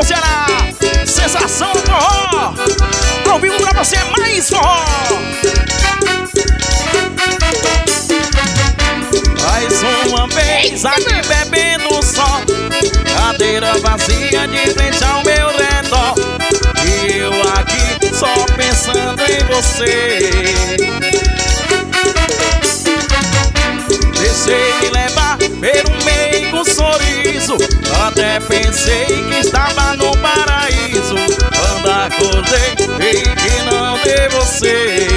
Ceará. Sensação do forró. Ao vivo pra você, mais forró. Mais uma vez aqui bebendo só, cadeira vazia de frente ao meu redor, e eu aqui só pensando em você. Deixei me levar pelo meigo sorriso, até pensei que estava no paraíso, quando acordei e que não dei você.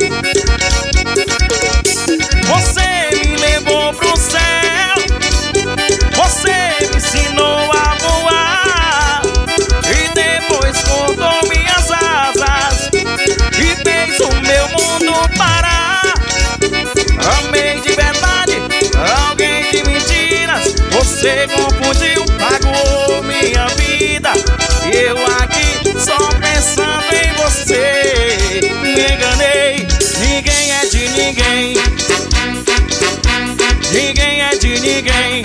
Você me levou pro céu, você me ensinou a voar, e depois cortou minhas asas e fez o meu mundo parar. Amei de verdade, alguém de mentiras, você confundiu, pagou minha vida, e eu aqui só pensando em você. Me enganei, ninguém é de ninguém, ninguém é de ninguém,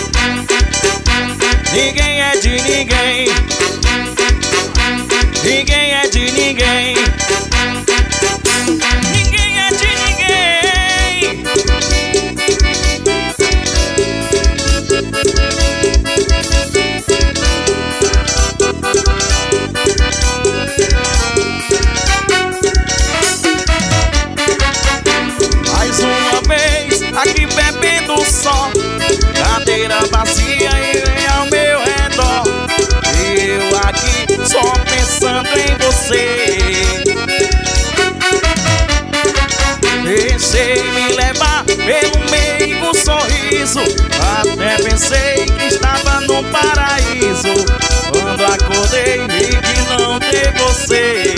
ninguém é de ninguém, ninguém é de ninguém, ninguém é de ninguém. Mais uma vez aqui bebendo só, cadeira vazia e ao meu redor, e eu aqui só pensando em você. Deixei me levar pelo meigo sorriso, até pensei que estava no paraíso, quando acordei vi que não tem você.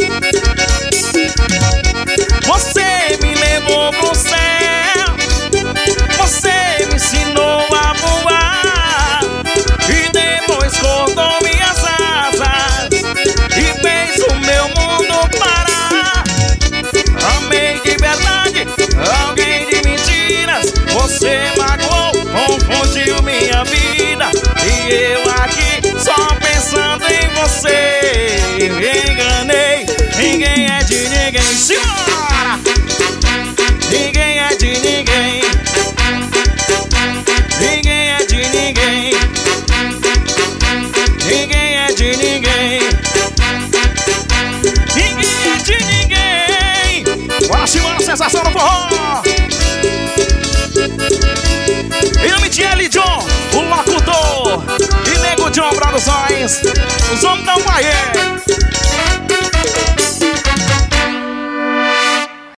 Você me levou pro céu, você me ensinou a voar, e depois cortou minhas asas e fez o meu mundo parar. Amei de verdade, alguém de mentiras, você magoou, confundiu minha vida, e eu aqui só pensando em você. Me enganei, ninguém é de ninguém. Simbora! Ninguém é de ninguém, ninguém é de ninguém, ninguém é de ninguém, ninguém é de ninguém. Bora simbora, sensação do forró. Em nome de L. John, o locutor, e Nego John Produções, os homens da